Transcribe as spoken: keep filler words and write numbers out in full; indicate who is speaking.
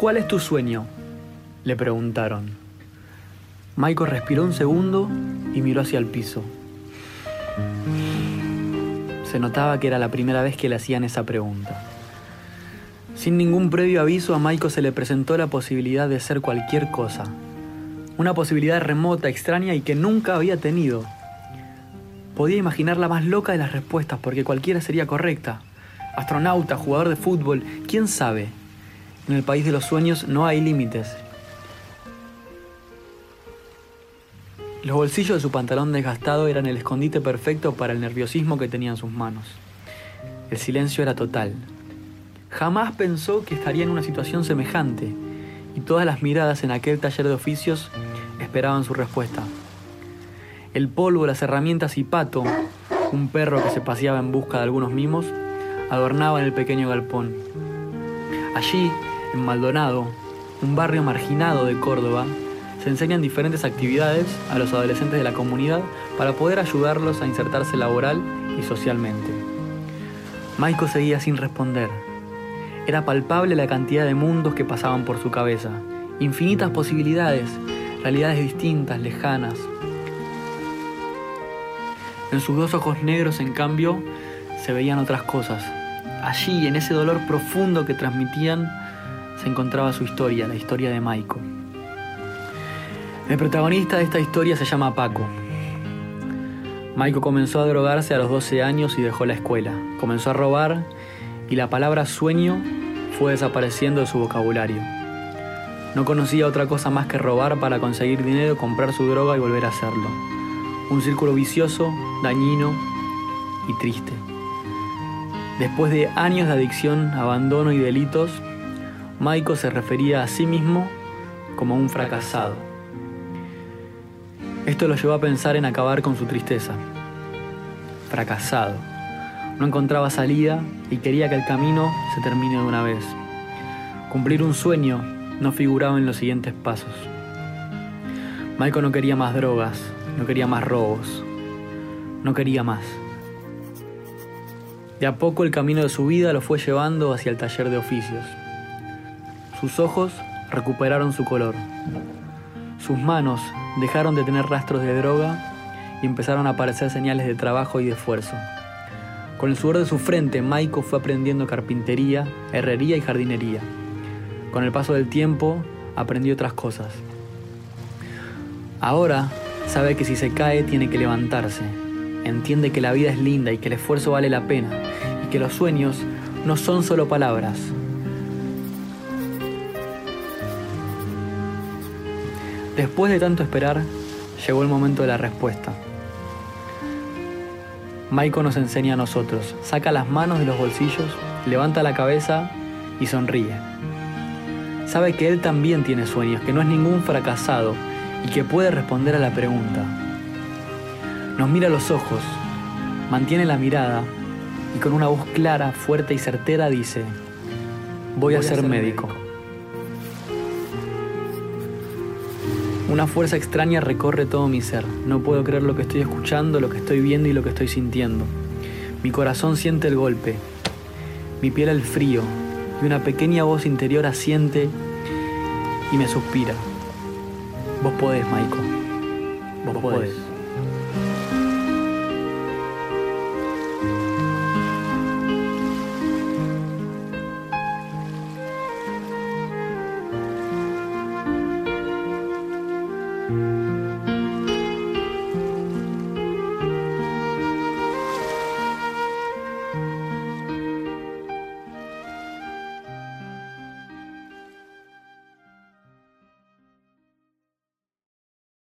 Speaker 1: ¿Cuál es tu sueño?, le preguntaron. Maiko respiró un segundo y miró hacia el piso. Se notaba que era la primera vez que le hacían esa pregunta. Sin ningún previo aviso, a Maiko se le presentó la posibilidad de ser cualquier cosa. Una posibilidad remota, extraña y que nunca había tenido. Podía imaginar la más loca de las respuestas porque cualquiera sería correcta. Astronauta, jugador de fútbol, ¿quién sabe? En el país de los sueños no hay límites. Los bolsillos de su pantalón desgastado eran el escondite perfecto para el nerviosismo que tenía en sus manos. El silencio era total. Jamás pensó que estaría en una situación semejante, y todas las miradas en aquel taller de oficios esperaban su respuesta. El polvo, las herramientas y Pato, un perro que se paseaba en busca de algunos mimos, adornaban el pequeño galpón. Allí, en Maldonado, un barrio marginado de Córdoba, se enseñan diferentes actividades a los adolescentes de la comunidad para poder ayudarlos a insertarse laboral y socialmente. Maiko seguía sin responder. Era palpable la cantidad de mundos que pasaban por su cabeza, infinitas posibilidades, realidades distintas, lejanas. En sus dos ojos negros, en cambio, se veían otras cosas. Allí, en ese dolor profundo que transmitían, se encontraba su historia, la historia de Maiko. El protagonista de esta historia se llama Paco. Maiko comenzó a drogarse a los doce años y dejó la escuela. Comenzó a robar y la palabra sueño fue desapareciendo de su vocabulario. No conocía otra cosa más que robar para conseguir dinero, comprar su droga y volver a hacerlo. Un círculo vicioso, dañino y triste. Después de años de adicción, abandono y delitos, Maiko se refería a sí mismo como un fracasado. Esto lo llevó a pensar en acabar con su tristeza. Fracasado. No encontraba salida y quería que el camino se termine de una vez. Cumplir un sueño no figuraba en los siguientes pasos. Maiko no quería más drogas, no quería más robos, no quería más. De a poco el camino de su vida lo fue llevando hacia el taller de oficios. Sus ojos recuperaron su color. Sus manos dejaron de tener rastros de droga y empezaron a aparecer señales de trabajo y de esfuerzo. Con el sudor de su frente, Maiko fue aprendiendo carpintería, herrería y jardinería. Con el paso del tiempo, aprendió otras cosas. Ahora sabe que si se cae tiene que levantarse. Entiende que la vida es linda y que el esfuerzo vale la pena y que los sueños no son solo palabras. Después de tanto esperar, llegó el momento de la respuesta. Maiko nos enseña a nosotros, saca las manos de los bolsillos, levanta la cabeza y sonríe. Sabe que él también tiene sueños, que no es ningún fracasado y que puede responder a la pregunta. Nos mira a los ojos, mantiene la mirada y con una voz clara, fuerte y certera dice: voy, voy a ser, ser médico. médico. Una fuerza extraña recorre todo mi ser. No puedo creer lo que estoy escuchando, lo que estoy viendo y lo que estoy sintiendo. Mi corazón siente el golpe, mi piel el frío, y una pequeña voz interior asiente y me suspira. Vos podés, Maiko. Vos, Vos podés. podés.